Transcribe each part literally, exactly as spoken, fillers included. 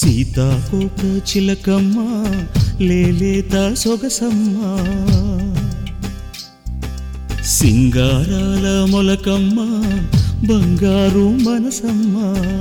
సీతాకోక చిలకమ్మ లేలేత సొగసమ్మ సింగారాల మొలకమ్మ బంగారు మనసమ్మ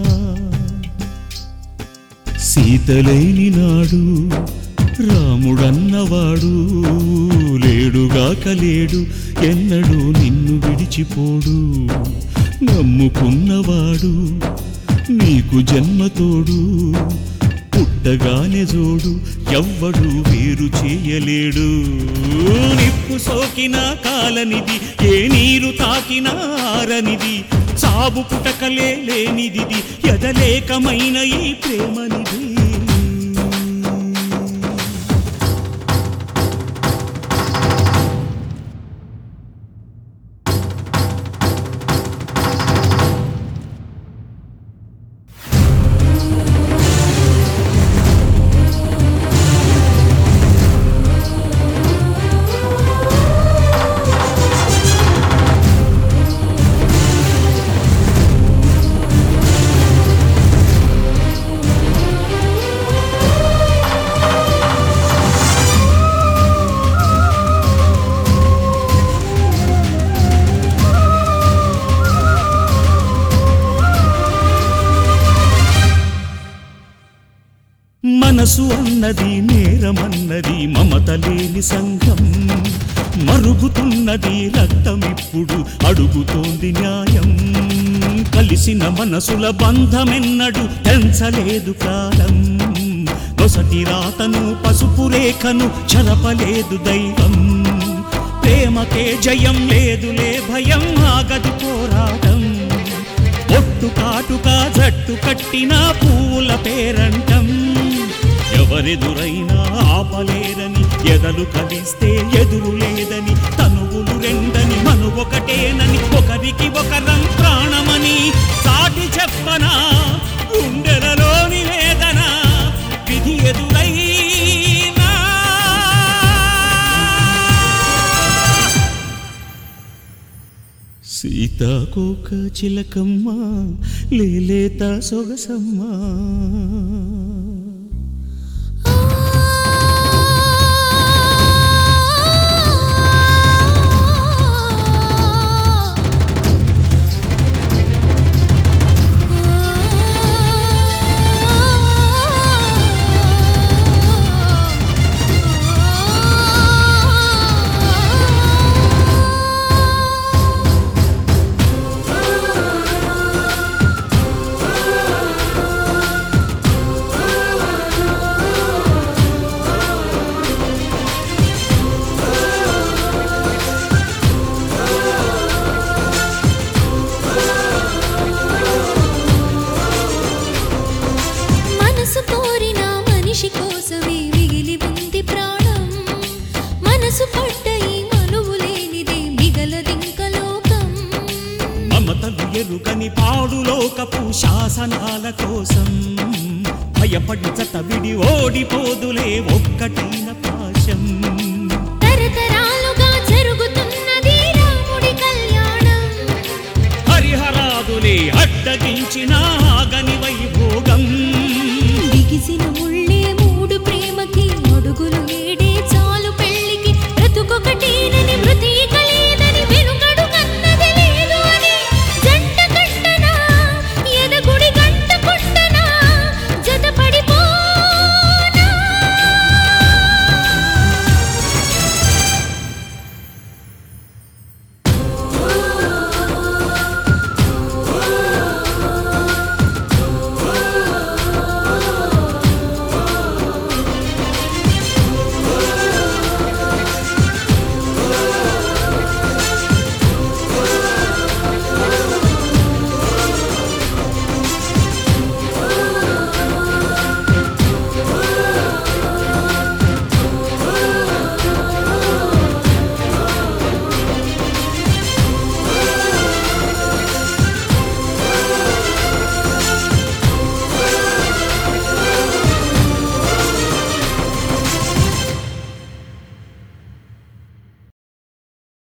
సీతలేని నాడు రాముడన్నవాడు లేడుగాక లేడు ఎన్నడూ నిన్ను విడిచిపోడు నమ్ముకున్నవాడు నీకు జన్మతోడు పుట్టగానే జోడు ఎవ్వడు వేరు చేయలేడు నిప్పు సోకిన కాలనిది ఏ నీరు తాకిన ఆరనిది సాబు పుటకలే లేనిది ఎదలేకమైన ఈ ప్రేమనిది మనసు అన్నది నేరమన్నది మమత లేని సంఘం మరుగుతున్నది రక్తమిప్పుడు అడుగుతోంది న్యాయం కలిసిన మనసుల బంధమెన్నడు తెంచలేదు కాలం నొసటి రాతను పసుపు రేఖను చెరపలేదు దైవం ప్రేమకే జయం లేదులే భయం ఆగదు పోరాటం ఒట్టు కాటుగా జట్టు కట్టిన పూల పేరంటం ఎవరెదురైనా ఆపలేరని ఎదలు కలిస్తే ఎదురు లేదని తనువులు రెండని మను ఒకటేనని ఒకరికి ఒకరం ప్రాణమని సాటి చెప్పనా గుండెలలోని వేదన విధి ఎదురైనా సీతాకోక చిలకమ్మ లేలేత సొగసమ్మ ఎరుకని పాడులోకపు శాసనాల కోసం భయపడి చత విడి ఓడిపోదులే ఒక్కటైన పాశం తరతరాలుగా జరుగుతున్నది రాముడి కళ్యాణం హరిహరాదులే అడ్డగించిన ఆగని వైభోగం బిగిసిన ముళ్ళే మూడు ప్రేమకి అడుగులు